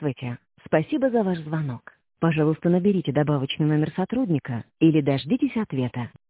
Здравствуйте. Спасибо за ваш звонок. Пожалуйста, наберите добавочный номер сотрудника или дождитесь ответа.